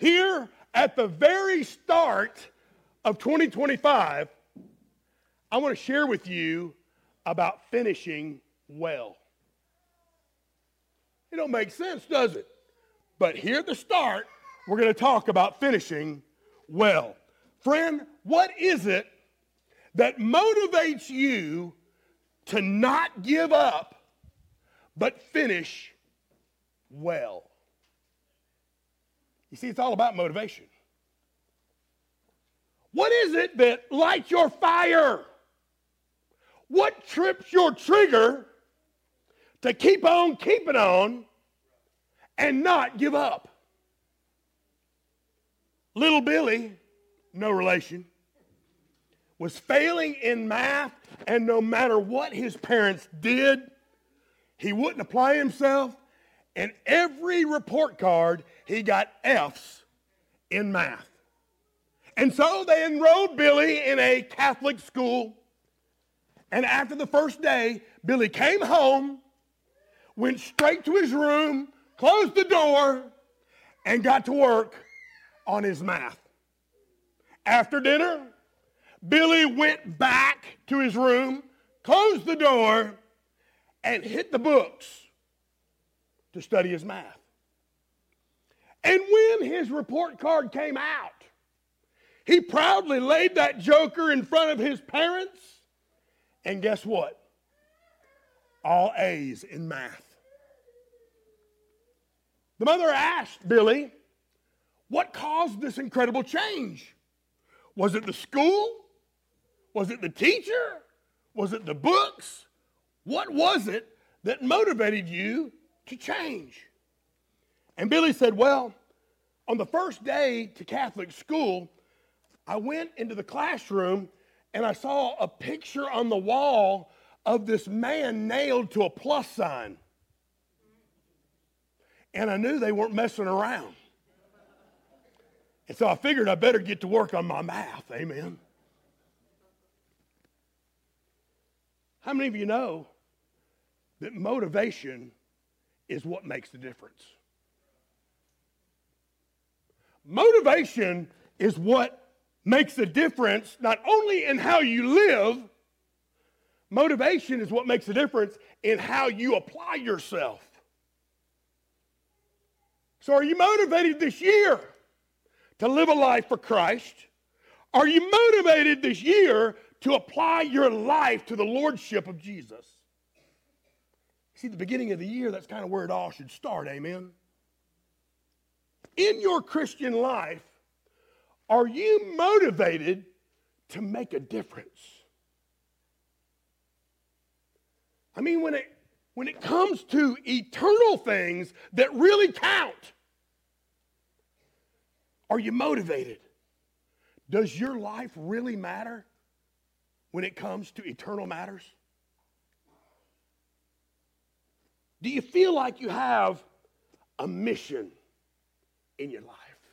here at the very start of 2025, I want to share with you about finishing well. It don't make sense, does it? But here at the start, we're going to talk about finishing well. Friend, what is it that motivates you to not give up, but finish well? You see, it's all about motivation. What is it that lights your fire? What trips your trigger to keep on keeping on and not give up? Little Billy, no relation, was failing in math, and no matter what his parents did, he wouldn't apply himself, and every report card, he got F's in math. And so they enrolled Billy in a Catholic school, and after the first day, Billy came home, went straight to his room, closed the door, and got to work on his math. After dinner, Billy went back to his room, closed the door, and hit the books to study his math. And when his report card came out, he proudly laid that joker in front of his parents, and guess what? All A's in math. The mother asked Billy, what caused this incredible change? Was it the school? Was it the teacher? Was it the books? What was it that motivated you to change? And Billy said, well, on the first day to Catholic school, I went into the classroom and I saw a picture on the wall of this man nailed to a plus sign. And I knew they weren't messing around. And so I figured I better get to work on my math. Amen. How many of you know that motivation is what makes the difference? Motivation is what makes the difference not only in how you live, motivation is what makes the difference in how you apply yourself. So are you motivated this year to live a life for Christ? Are you motivated this year to apply your life to the lordship of Jesus? See, the beginning of the year, that's kind of where it all should start, amen? In your Christian life, are you motivated to make a difference? I mean, when it comes to eternal things that really count, are you motivated? Does your life really matter when it comes to eternal matters? Do you feel like you have a mission in your life?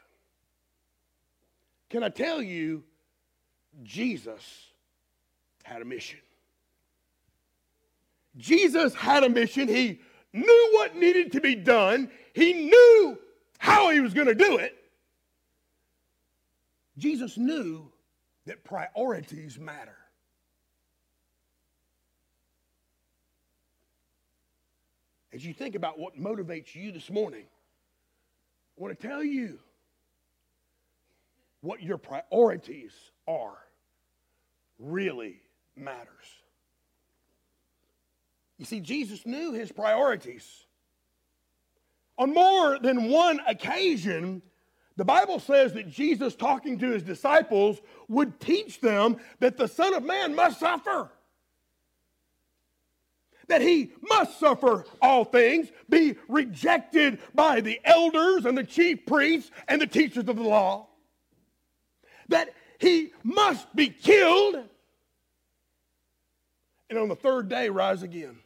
Can I tell you, Jesus had a mission. Jesus had a mission. He knew what needed to be done. He knew how he was going to do it. Jesus knew that priorities matter. As you think about what motivates you this morning, I want to tell you what your priorities are really matters. You see, Jesus knew his priorities. On more than one occasion, the Bible says that Jesus, talking to his disciples, would teach them that the Son of Man must suffer. That he must suffer all things, be rejected by the elders and the chief priests and the teachers of the law. That he must be killed and on the third day rise again.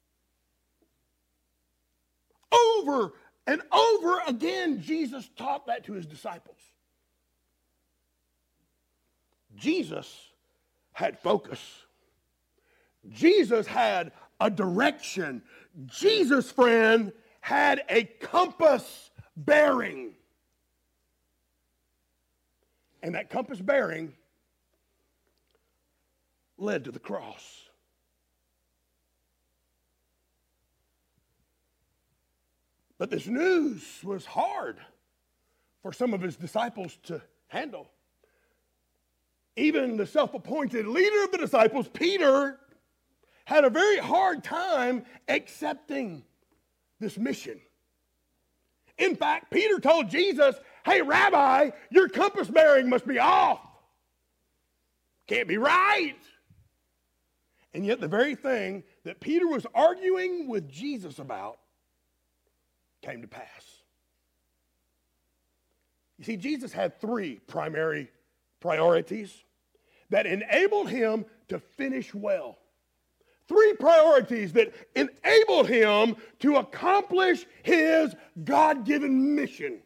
Over and over again, Jesus taught that to his disciples. Jesus had focus. Jesus had a direction. Jesus, friend, had a compass bearing. And that compass bearing led to the cross. But this news was hard for some of his disciples to handle. Even the self-appointed leader of the disciples, Peter, had a very hard time accepting this mission. In fact, Peter told Jesus, "Hey, Rabbi, your compass bearing must be off. Can't be right." And yet the very thing that Peter was arguing with Jesus about came to pass. You see, Jesus had three primary priorities that enabled him to finish well. Three priorities that enabled him to accomplish his God-given mission.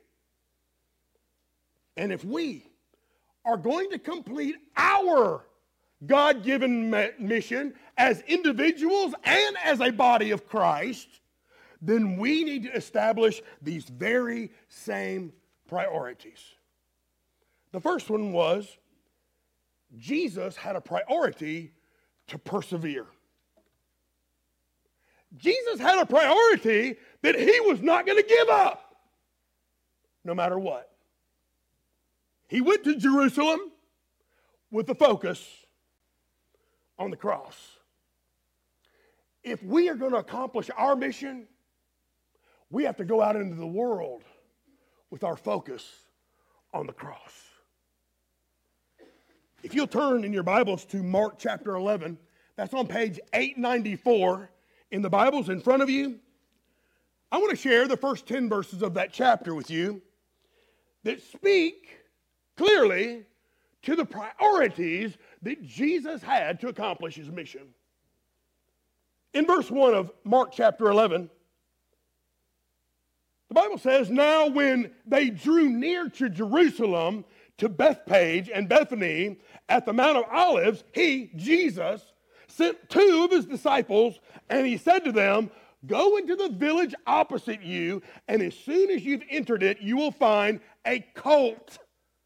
And if we are going to complete our God-given mission as individuals and as a body of Christ, then we need to establish these very same priorities. The first one was Jesus had a priority to persevere. Jesus had a priority that he was not going to give up, no matter what. He went to Jerusalem with the focus on the cross. If we are going to accomplish our mission, we have to go out into the world with our focus on the cross. If you'll turn in your Bibles to Mark chapter 11, that's on page 894 in the Bibles in front of you. I want to share the first 10 verses of that chapter with you that speak clearly to the priorities that Jesus had to accomplish his mission. In verse 1 of Mark chapter 11, the Bible says, "Now when they drew near to Jerusalem, to Bethphage and Bethany at the Mount of Olives, he, Jesus, sent two of his disciples, and he said to them, 'Go into the village opposite you, and as soon as you've entered it, you will find a colt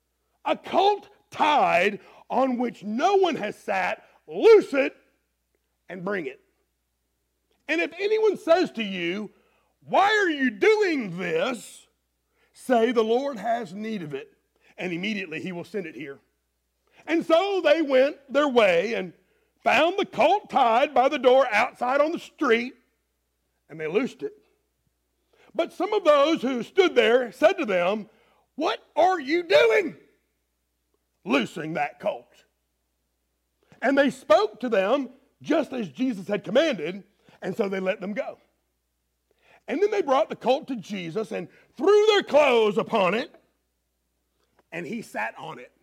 tied on which no one has sat. Loose it and bring it. And if anyone says to you, why are you doing this? Say, the Lord has need of it, and immediately he will send it here.' And so they went their way and found the colt tied by the door outside on the street, and they loosed it. But some of those who stood there said to them, 'What are you doing, loosing that colt?' And they spoke to them just as Jesus had commanded, and so they let them go. And then they brought the colt to Jesus and threw their clothes upon it, and he sat on it.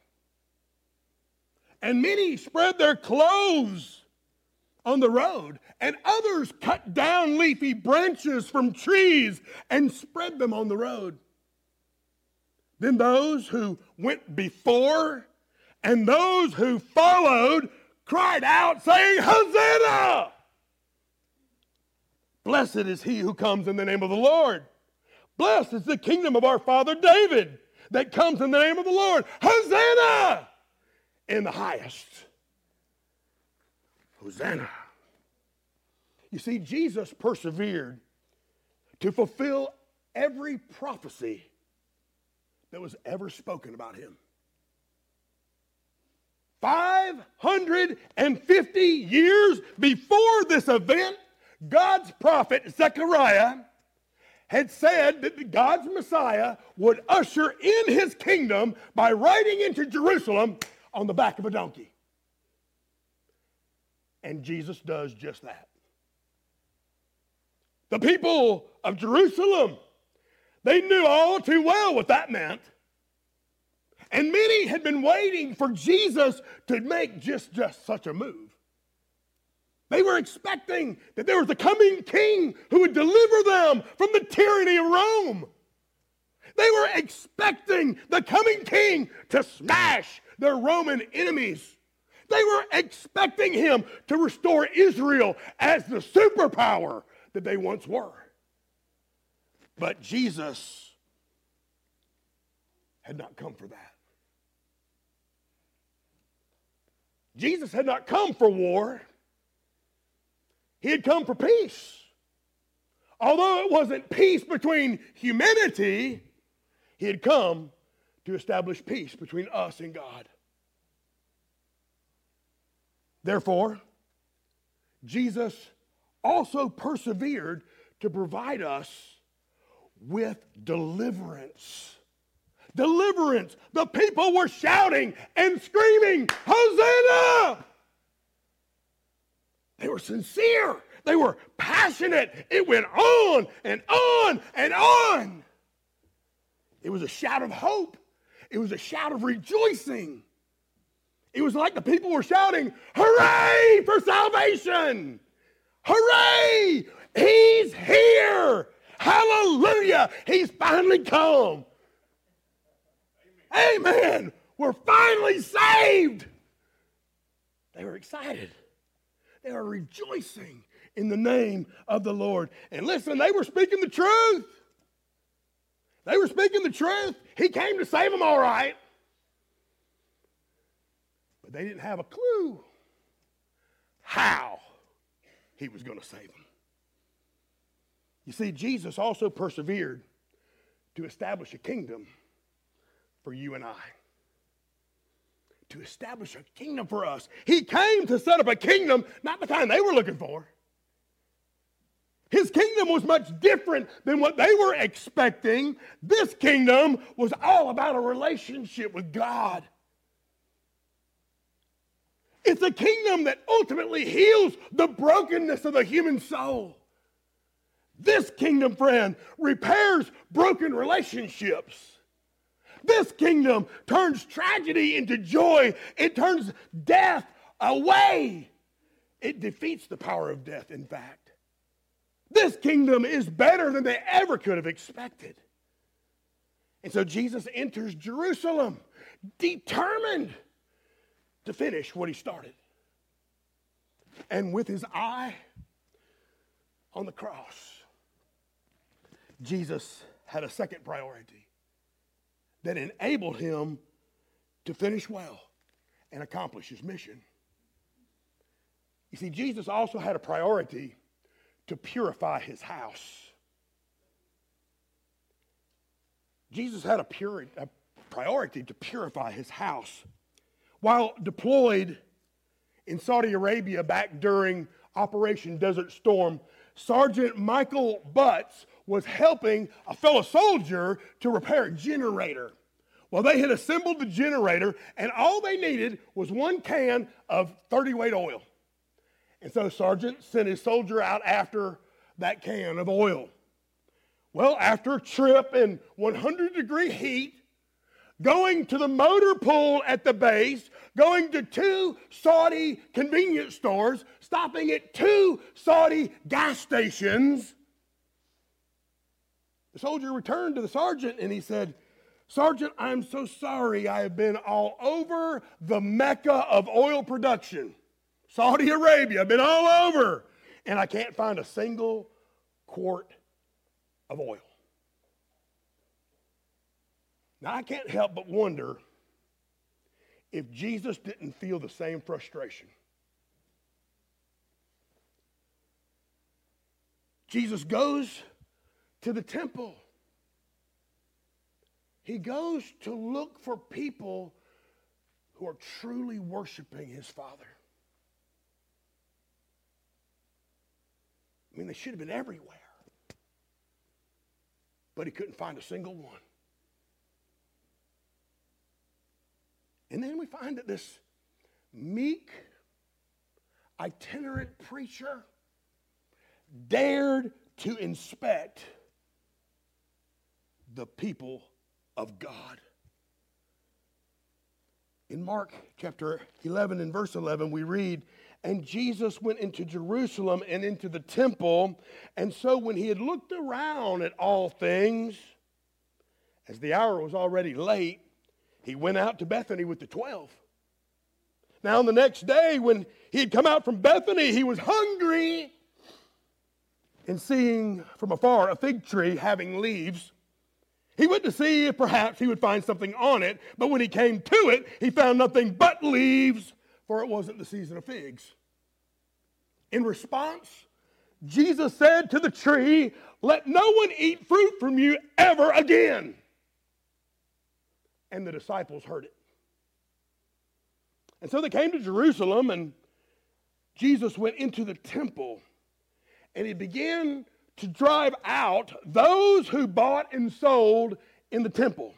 And many spread their clothes on the road, and others cut down leafy branches from trees and spread them on the road. Then those who went before and those who followed cried out, saying, Hosanna! Blessed is he who comes in the name of the Lord. Blessed is the kingdom of our father David that comes in the name of the Lord. Hosanna in the highest. Hosanna. You see, Jesus persevered to fulfill every prophecy that was ever spoken about him. 550 years before this event, God's prophet Zechariah had said that God's Messiah would usher in his kingdom by riding into Jerusalem on the back of a donkey. And Jesus does just that. The people of Jerusalem, they knew all too well what that meant. And many had been waiting for Jesus to make just such a move. They were expecting that there was a coming king who would deliver them from the tyranny of Rome. They were expecting the coming king to smash their Roman enemies. They were expecting him to restore Israel as the superpower that they once were. But Jesus had not come for that. Jesus had not come for war. He had come for peace. Although it wasn't peace between humanity, he had come to establish peace between us and God. Therefore, Jesus also persevered to provide us with deliverance. Deliverance. The people were shouting and screaming, Hosanna! They were sincere. They were passionate. It went on and on and on. It was a shout of hope. It was a shout of rejoicing. It was like the people were shouting, hooray for salvation! Hooray! He's here! Hallelujah! He's finally come. Amen! We're finally saved! They were excited. They were rejoicing in the name of the Lord. And listen, they were speaking the truth. They were speaking the truth. He came to save them all right. But they didn't have a clue how he was going to save them. You see, Jesus also persevered to establish a kingdom for you and I. To establish a kingdom for us. He came to set up a kingdom, not the kind they were looking for. His kingdom was much different than what they were expecting. This kingdom was all about a relationship with God. It's a kingdom that ultimately heals the brokenness of the human soul. This kingdom, friend, repairs broken relationships. This kingdom turns tragedy into joy. It turns death away. It defeats the power of death, in fact. This kingdom is better than they ever could have expected. And so Jesus enters Jerusalem determined to finish what he started. And with his eye on the cross, Jesus had a second priority that enabled him to finish well and accomplish his mission. You see, Jesus also had a priority to purify his house. Jesus had a priority to purify his house. While deployed in Saudi Arabia back during Operation Desert Storm, Sergeant Michael Butts was helping a fellow soldier to repair a generator. Well, they had assembled the generator, and all they needed was 1 can of 30-weight oil. And so Sergeant sent his soldier out after that can of oil. Well, after a trip in 100-degree heat, going to the motor pool at the base, going to 2 Saudi convenience stores, stopping at 2 Saudi gas stations, the soldier returned to the sergeant and he said, Sergeant, I'm so sorry. I have been all over the Mecca of oil production, Saudi Arabia. I've been all over, and I can't find a single quart of oil. Now, I can't help but wonder if Jesus didn't feel the same frustration. Jesus goes to the temple. He goes to look for people who are truly worshiping his Father. I mean, they should have been everywhere. But he couldn't find a single one. And then we find that this meek, itinerant preacher dared to inspect the people of God. In Mark chapter 11 and verse 11, we read, and Jesus went into Jerusalem and into the temple, and so when he had looked around at all things, as the hour was already late, he went out to Bethany with the 12. Now, on the next day, when he had come out from Bethany, he was hungry. And seeing from afar a fig tree having leaves, he went to see if perhaps he would find something on it. But when he came to it, he found nothing but leaves, for it wasn't the season of figs. In response, Jesus said to the tree, "Let no one eat fruit from you ever again." And the disciples heard it. And so they came to Jerusalem, and Jesus went into the temple, and he began to drive out those who bought and sold in the temple.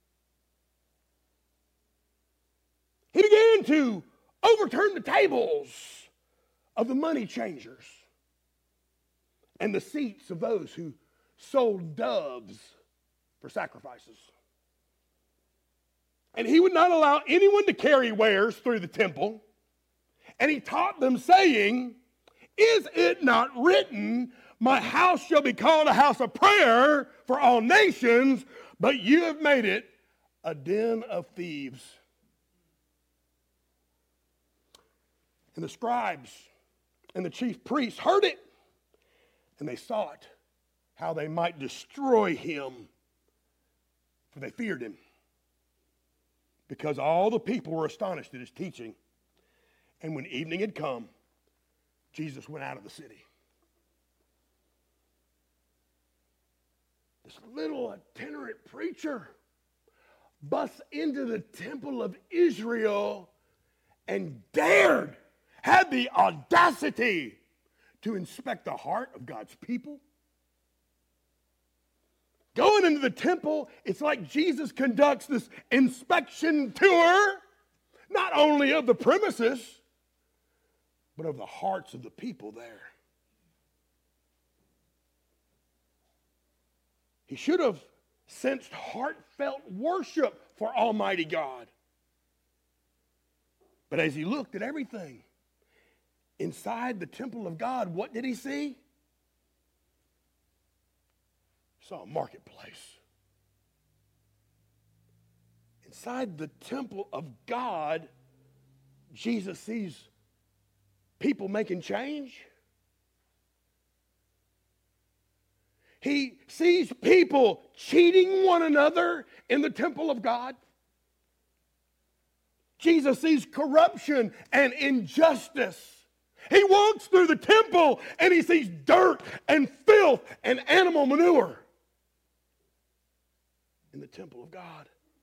He began to overturn the tables of the money changers and the seats of those who sold doves for sacrifices. And he would not allow anyone to carry wares through the temple. And he taught them, saying, "Is it not written, my house shall be called a house of prayer for all nations, but you have made it a den of thieves." And the scribes and the chief priests heard it, and they sought how they might destroy him, for they feared him, because all the people were astonished at his teaching. And when evening had come, Jesus went out of the city. This little itinerant preacher busts into the temple of Israel and had the audacity to inspect the heart of God's people. Going into the temple, it's like Jesus conducts this inspection tour, not only of the premises, but of the hearts of the people there. He should have sensed heartfelt worship for Almighty God. But as he looked at everything inside the temple of God, what did he see? He saw a marketplace. Inside the temple of God, Jesus sees people making change. He sees people cheating one another in the temple of God. Jesus sees corruption and injustice. He walks through the temple and he sees dirt and filth and animal manure in the temple of God.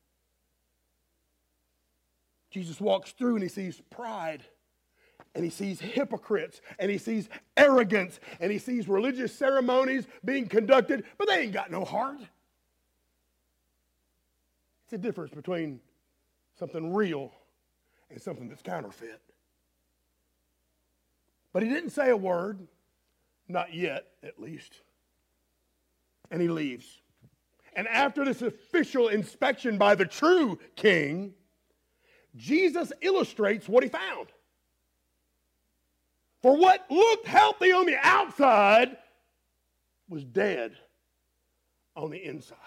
Jesus walks through and he sees pride, and he sees hypocrites, and he sees arrogance, and he sees religious ceremonies being conducted, but they ain't got no heart. It's a difference between something real and something that's counterfeit. But he didn't say a word, not yet at least. And he leaves. And after this official inspection by the true king, Jesus illustrates what he found. For what looked healthy on the outside was dead on the inside.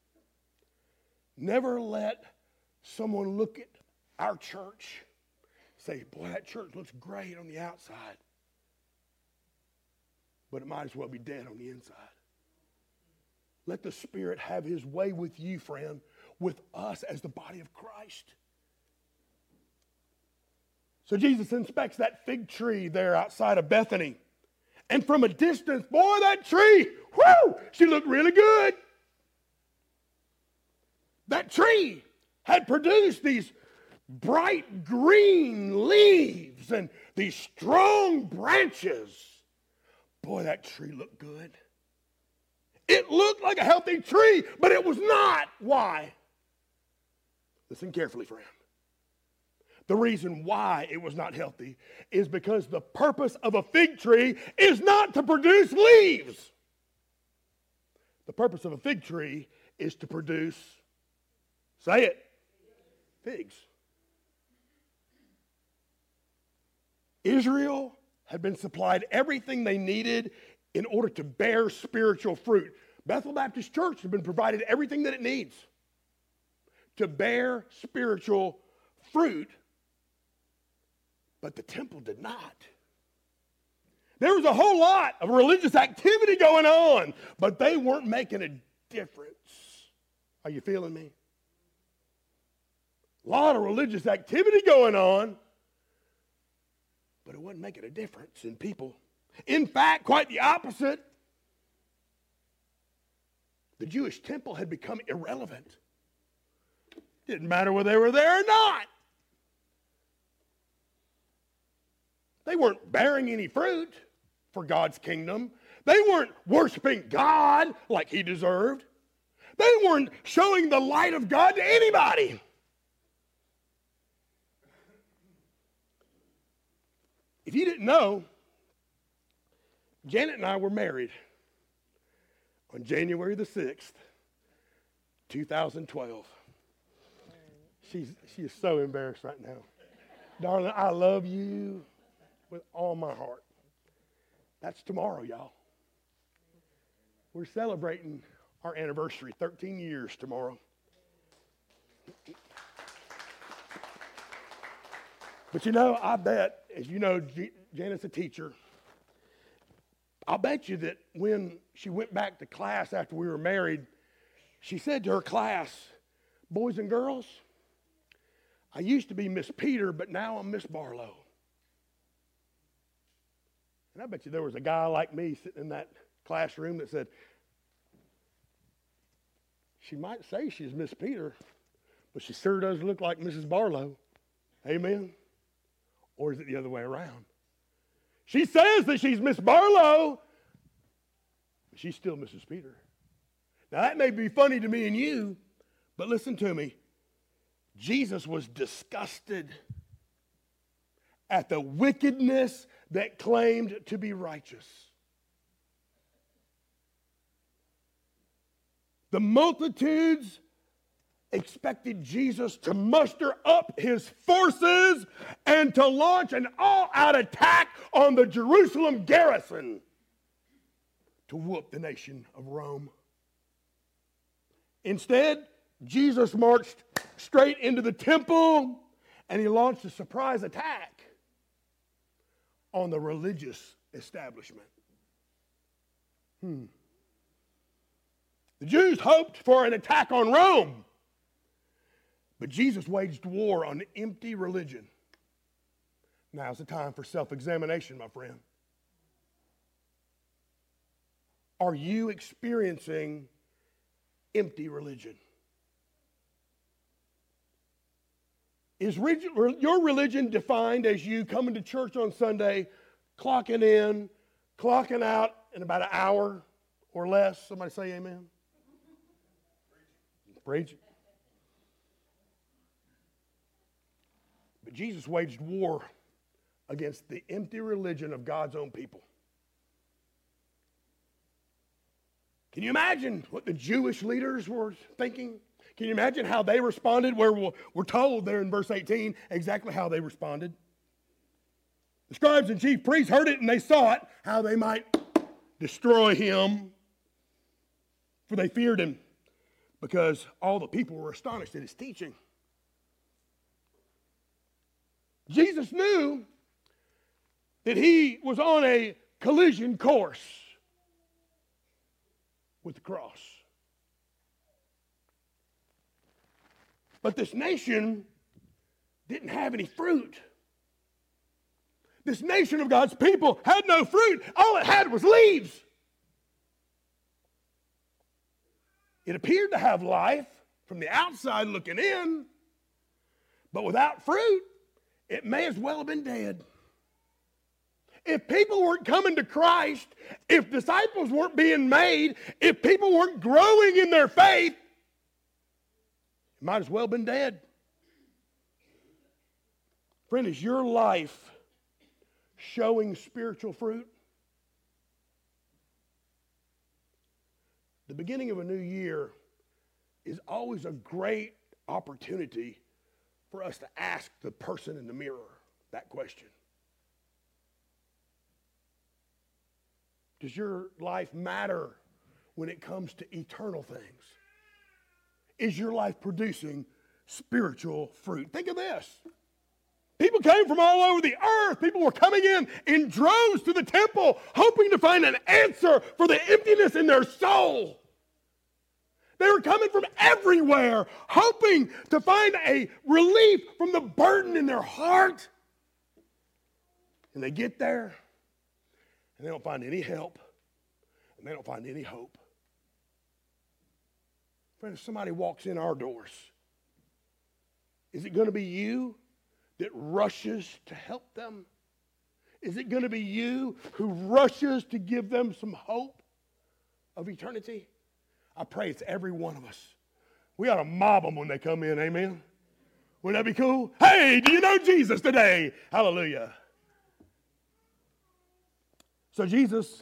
Never let someone look at our church, say, "Boy, that church looks great on the outside," but it might as well be dead on the inside. Let the Spirit have his way with you, friend, with us as the body of Christ. So Jesus inspects that fig tree there outside of Bethany. And from a distance, boy, that tree, whoo, she looked really good. That tree had produced these bright green leaves and these strong branches. Boy, that tree looked good. It looked like a healthy tree, but it was not. Why? Listen carefully, friend. The reason why it was not healthy is because the purpose of a fig tree is not to produce leaves. The purpose of a fig tree is to produce, say it, figs. Israel had been supplied everything they needed in order to bear spiritual fruit. Bethel Baptist Church has been provided everything that it needs to bear spiritual fruit. But the temple did not. There was a whole lot of religious activity going on, but they weren't making a difference. Are you feeling me? A lot of religious activity going on, wasn't making a difference in people. In fact, quite the opposite. The Jewish temple had become irrelevant. Didn't matter whether they were there or not. They weren't bearing any fruit for God's kingdom. They weren't worshiping God like he deserved. They weren't showing the light of God to anybody. If you didn't know, Janet and I were married on January the 6th, 2012. She is so embarrassed right now. Darling, I love you with all my heart. That's tomorrow, y'all. We're celebrating our anniversary, 13 years tomorrow. But you know, I bet, as you know, Janet's a teacher. I'll bet you that when she went back to class after we were married, she said to her class, boys and girls, I used to be Miss Peter, but now I'm Miss Barlow. And I bet you there was a guy like me sitting in that classroom that said, she might say she's Miss Peter, but she sure does look like Mrs. Barlow. Amen? Or is it the other way around? She says that she's Miss Barlow, but she's still Mrs. Peter. Now that may be funny to me and you, but listen to me. Jesus was disgusted at the wickedness that claimed to be righteous. The multitudes expected Jesus to muster up his forces and to launch an all-out attack on the Jerusalem garrison to whoop the nation of Rome. Instead, Jesus marched straight into the temple and he launched a surprise attack on the religious establishment. The Jews hoped for an attack on Rome, but Jesus waged war on empty religion. Now's the time for self-examination, my friend. Are you experiencing empty religion? Is your religion defined as you coming to church on Sunday, clocking in, clocking out in about an hour or less? Somebody say amen. Preach it. But Jesus waged war against the empty religion of God's own people. Can you imagine what the Jewish leaders were thinking? Can you imagine how they responded? Where we're told there in verse 18 exactly how they responded. The scribes and chief priests heard it and they sought how they might destroy him, for they feared him, because all the people were astonished at his teaching. Jesus knew that he was on a collision course with the cross. But this nation didn't have any fruit. This nation of God's people had no fruit. All it had was leaves. It appeared to have life from the outside looking in, but without fruit, it may as well have been dead. If people weren't coming to Christ, if disciples weren't being made, if people weren't growing in their faith, it might as well have been dead. Friend, is your life showing spiritual fruit? The beginning of a new year is always a great opportunity for us to ask the person in the mirror that question. Does your life matter when it comes to eternal things? Is your life producing spiritual fruit? Think of this. People came from all over the earth. People were coming in droves to the temple, hoping to find an answer for the emptiness in their soul. They were coming from everywhere, hoping to find a relief from the burden in their heart. And they get there, and they don't find any help, and they don't find any hope. Friend, if somebody walks in our doors, is it going to be you that rushes to help them? Is it going to be you who rushes to give them some hope of eternity? I pray it's every one of us. We ought to mob them when they come in, amen? Wouldn't that be cool? Hey, do you know Jesus today? Hallelujah. So Jesus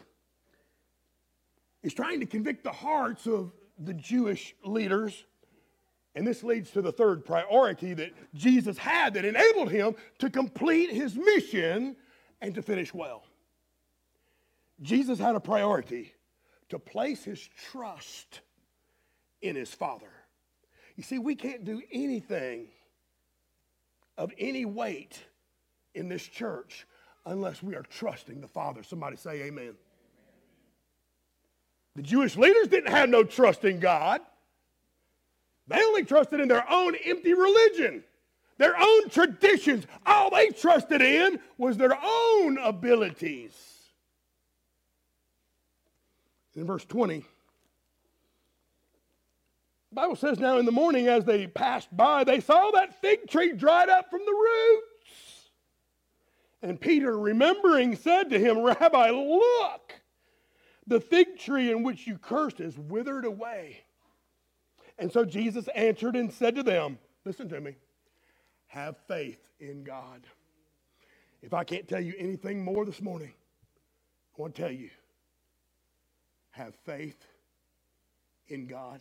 is trying to convict the hearts of the Jewish leaders. And this leads to the third priority that Jesus had that enabled him to complete his mission and to finish well. Jesus had a priority to place his trust in his Father. You see, we can't do anything of any weight in this church unless we are trusting the Father. Somebody say amen. The Jewish leaders didn't have no trust in God. They only trusted in their own empty religion, their own traditions. All they trusted in was their own abilities. In verse 20, the Bible says, now in the morning as they passed by, they saw that fig tree dried up from the roots. And Peter, remembering, said to him, Rabbi, look, the fig tree in which you cursed is withered away. And so Jesus answered and said to them, listen to me, have faith in God. If I can't tell you anything more this morning, I want to tell you, have faith in God.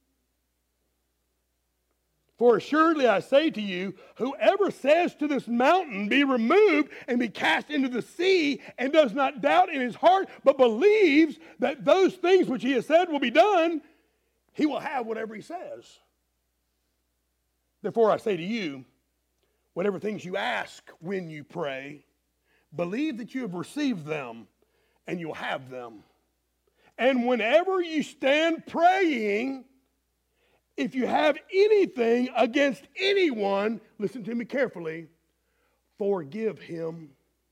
For assuredly I say to you, whoever says to this mountain, be removed and be cast into the sea, and does not doubt in his heart, but believes that those things which he has said will be done, he will have whatever he says. Therefore I say to you, whatever things you ask when you pray, believe that you have received them, and you'll have them. And whenever you stand praying, if you have anything against anyone, listen to me carefully, forgive him.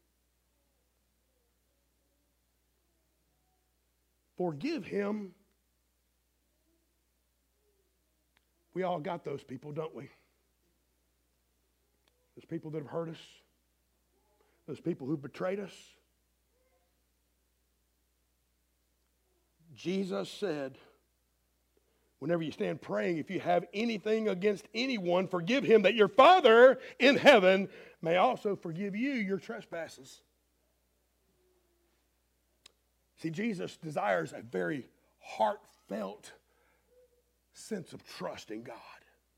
Forgive him. We all got those people, don't we? Those people that have hurt us. Those people who betrayed us. Jesus said, whenever you stand praying, if you have anything against anyone, forgive him, that your Father in heaven may also forgive you your trespasses. See, Jesus desires a very heartfelt sense of trust in God.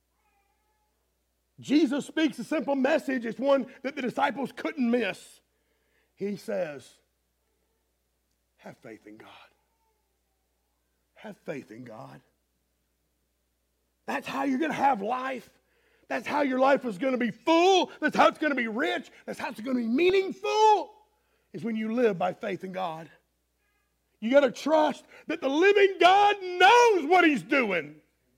Jesus speaks a simple message. It's one that the disciples couldn't miss. He says, have faith in God. Have faith in God. That's how you're going to have life. That's how your life is going to be full. That's how it's going to be rich. That's how it's going to be meaningful, is when you live by faith in God. You got to trust that the living God knows what he's doing,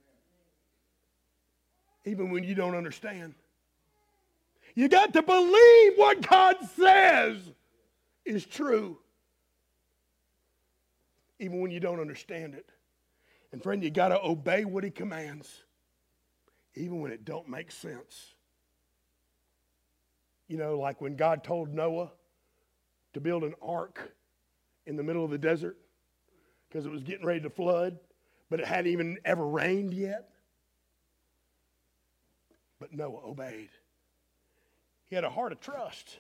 even when you don't understand. You got to believe what God says is true, even when you don't understand it. And friend, you got to obey what he commands, even when it don't make sense. You know, like when God told Noah to build an ark in the middle of the desert because it was getting ready to flood, but it hadn't even ever rained yet. But Noah obeyed. He had a heart of trust.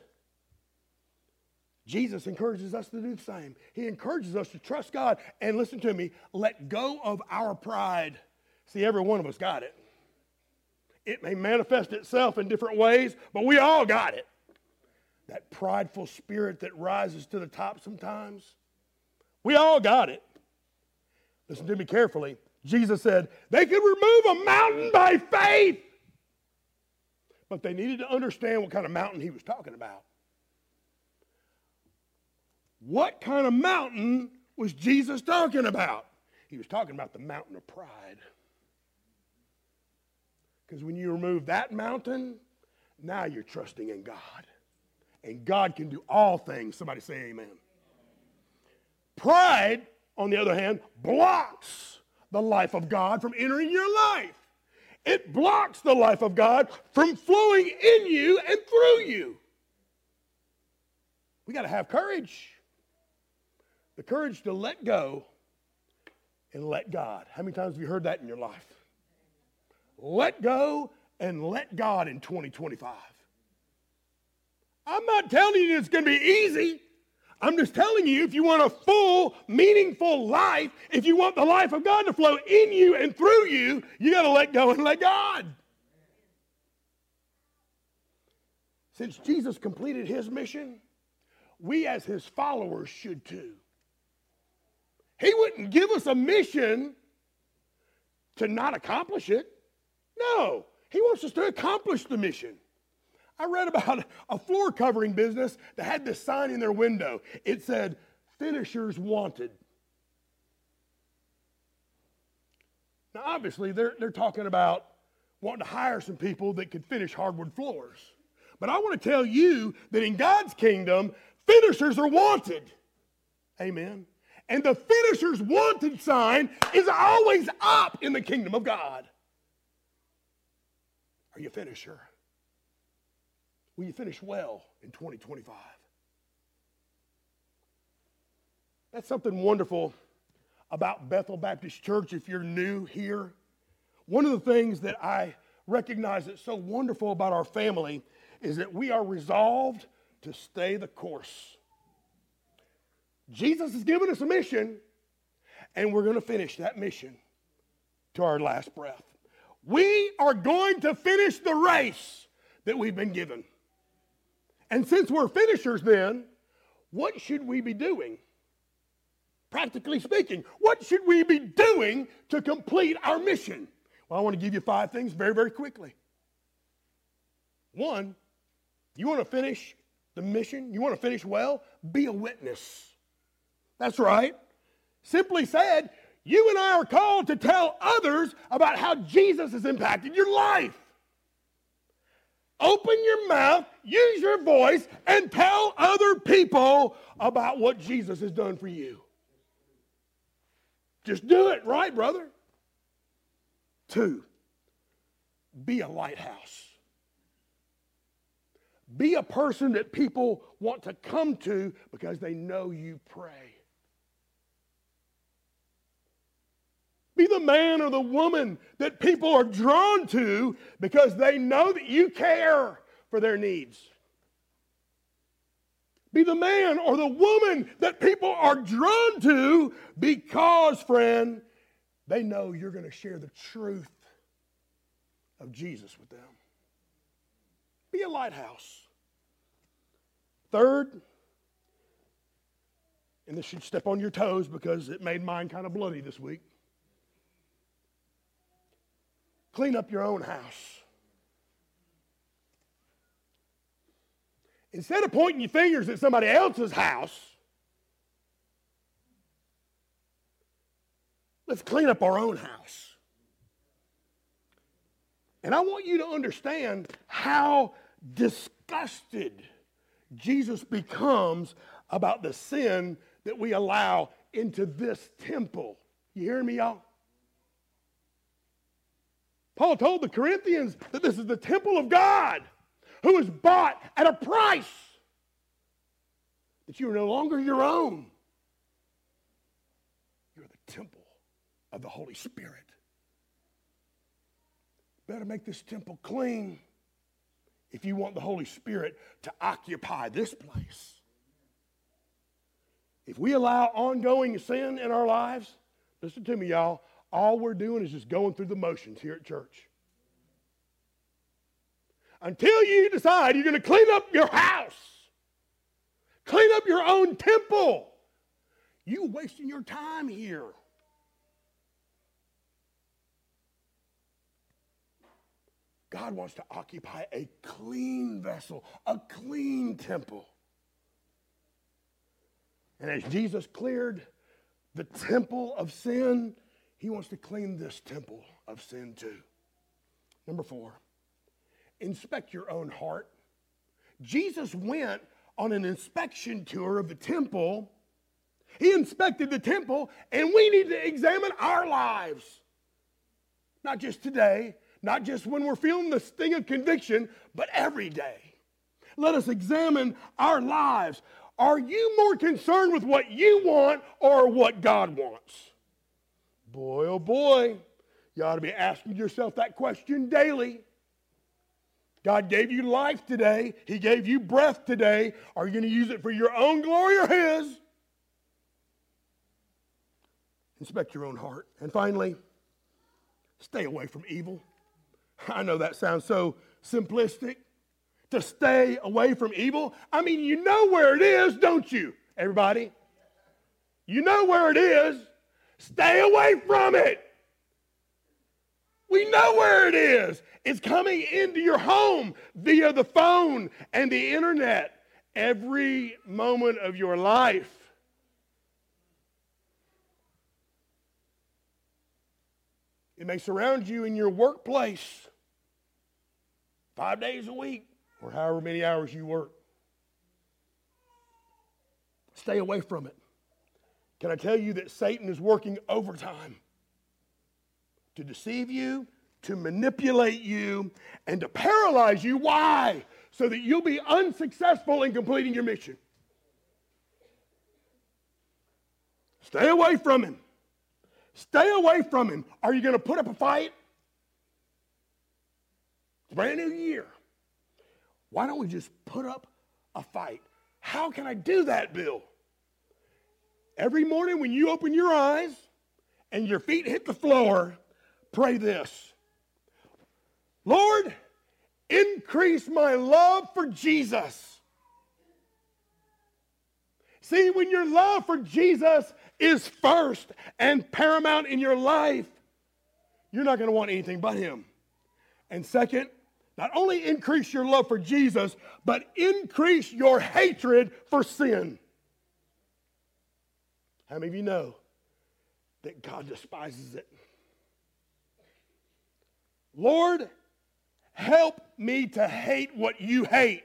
Jesus encourages us to do the same. He encourages us to trust God and, listen to me, let go of our pride. See, every one of us got it. It may manifest itself in different ways, but we all got it. That prideful spirit that rises to the top sometimes. We all got it. Listen to me carefully. Jesus said they could remove a mountain by faith, but they needed to understand what kind of mountain he was talking about. What kind of mountain was Jesus talking about? He was talking about the mountain of pride. Because when you remove that mountain, now you're trusting in God. And God can do all things. Somebody say amen. Pride, on the other hand, blocks the life of God from entering your life. It blocks the life of God from flowing in you and through you. We got to have courage. The courage to let go and let God. How many times have you heard that in your life? Let go and let God in 2025. I'm not telling you it's going to be easy. I'm just telling you, if you want a full, meaningful life, if you want the life of God to flow in you and through you, you got to let go and let God. Since Jesus completed his mission, we as his followers should too. He wouldn't give us a mission to not accomplish it. No, he wants us to accomplish the mission. I read about a floor covering business that had this sign in their window. It said, "Finishers wanted." Now, obviously, they're talking about wanting to hire some people that could finish hardwood floors. But I want to tell you that in God's kingdom, finishers are wanted. Amen. And the finishers wanted sign is always up in the kingdom of God. Are you a finisher? Will you finish well in 2025? That's something wonderful about Bethel Baptist Church if you're new here. One of the things that I recognize that's so wonderful about our family is that we are resolved to stay the course. Jesus has given us a mission, and we're going to finish that mission to our last breath. We are going to finish the race that we've been given. And since we're finishers then, what should we be doing? Practically speaking, what should we be doing to complete our mission? Well, I want to give you 5 things very, very quickly. 1, you want to finish the mission? You want to finish well? Be a witness. That's right. Simply said, you and I are called to tell others about how Jesus has impacted your life. Open your mouth, use your voice, and tell other people about what Jesus has done for you. Just do it, right, brother? 2, be a lighthouse. Be a person that people want to come to because they know you pray. Be the man or the woman that people are drawn to because they know that you care for their needs. Be the man or the woman that people are drawn to because, friend, they know you're going to share the truth of Jesus with them. Be a lighthouse. 3rd, and this should step on your toes because it made mine kind of bloody this week. Clean up your own house. Instead of pointing your fingers at somebody else's house, let's clean up our own house. And I want you to understand how disgusted Jesus becomes about the sin that we allow into this temple. You hearing me, y'all? Paul told the Corinthians that this is the temple of God who was bought at a price, that you are no longer your own. You're the temple of the Holy Spirit. Better make this temple clean if you want the Holy Spirit to occupy this place. If we allow ongoing sin in our lives, listen to me, y'all, all we're doing is just going through the motions here at church. Until you decide you're going to clean up your house, clean up your own temple, you're wasting your time here. God wants to occupy a clean vessel, a clean temple. And as Jesus cleared the temple of sin, he wants to clean this temple of sin too. Number 4, inspect your own heart. Jesus went on an inspection tour of the temple. He inspected the temple, and we need to examine our lives. Not just today, not just when we're feeling the sting of conviction, but every day. Let us examine our lives. Are you more concerned with what you want or what God wants? Boy, oh boy, you ought to be asking yourself that question daily. God gave you life today. He gave you breath today. Are you going to use it for your own glory or His? Inspect your own heart. And finally, stay away from evil. I know that sounds so simplistic. To stay away from evil. I mean, you know where it is, don't you, everybody? You know where it is. Stay away from it. We know where it is. It's coming into your home via the phone and the internet every moment of your life. It may surround you in your workplace 5 days a week or however many hours you work. Stay away from it. Can I tell you that Satan is working overtime to deceive you, to manipulate you, and to paralyze you? Why? So that you'll be unsuccessful in completing your mission. Stay away from him. Stay away from him. Are you going to put up a fight? It's a brand new year. Why don't we just put up a fight? How can I do that, Bill? Every morning when you open your eyes and your feet hit the floor, pray this. Lord, increase my love for Jesus. See, when your love for Jesus is first and paramount in your life, you're not going to want anything but him. And second, not only increase your love for Jesus, but increase your hatred for sin. How many of you know that God despises it? Lord, help me to hate what you hate.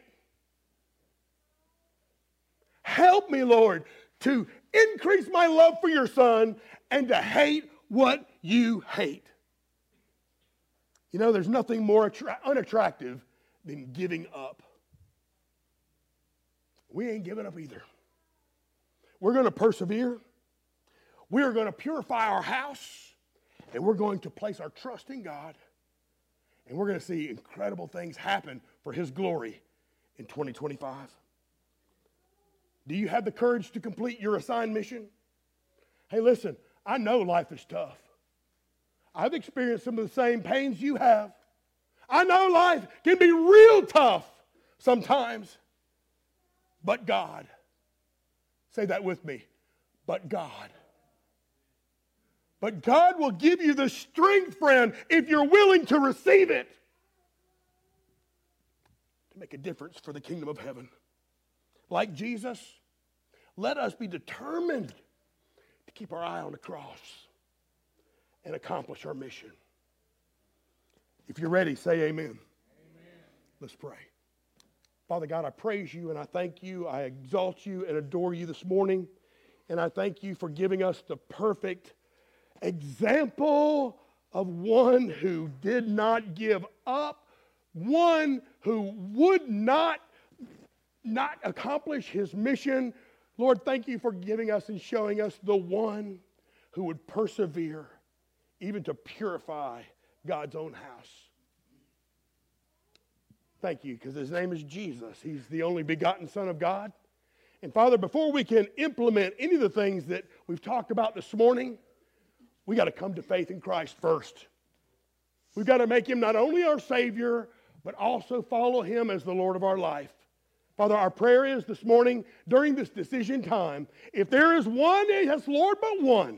Help me, Lord, to increase my love for your Son and to hate what you hate. You know, there's nothing more unattractive than giving up. We ain't giving up either. We're going to persevere. We are going to purify our house, and we're going to place our trust in God, and we're going to see incredible things happen for his glory in 2025. Do you have the courage to complete your assigned mission? Hey, listen, I know life is tough. I've experienced some of the same pains you have. I know life can be real tough sometimes. But God. Say that with me. But God. But God will give you the strength, friend, if you're willing to receive it, to make a difference for the kingdom of heaven. Like Jesus, let us be determined to keep our eye on the cross and accomplish our mission. If you're ready, say amen. Amen. Let's pray. Father God, I praise you and I thank you. I exalt you and adore you this morning. And I thank you for giving us the perfect example of one who did not give up, one who would not accomplish his mission. Lord, thank you for giving us and showing us the one who would persevere even to purify God's own house. Thank you, because his name is Jesus. He's the only begotten Son of God. And Father, before we can implement any of the things that we've talked about this morning, we got to come to faith in Christ first. We've got to make him not only our Savior, but also follow him as the Lord of our life. Father, our prayer is this morning, during this decision time, if there is one, yes, Lord, but one.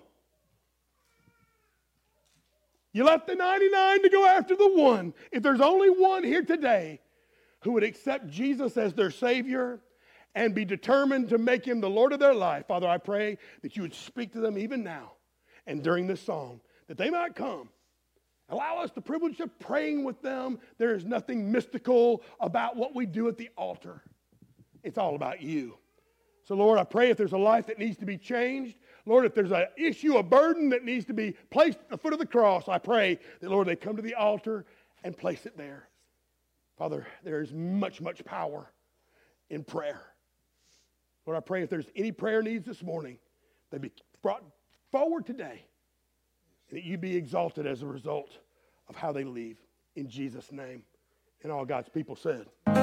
You left the 99 to go after the one. If there's only one here today who would accept Jesus as their Savior and be determined to make him the Lord of their life, Father, I pray that you would speak to them even now and during this song, that they might come Allow us the privilege of praying with them. There is nothing mystical about what we do at the altar. It's all about you. So, Lord, I pray if there's a life that needs to be changed, Lord, if there's an issue, a burden that needs to be placed at the foot of the cross, I pray that, Lord, they come to the altar and place it there. Father, there is much, much power in prayer. Lord, I pray if there's any prayer needs this morning, they be brought forward today, and that you be exalted as a result of how they leave. In Jesus' name. And all God's people said.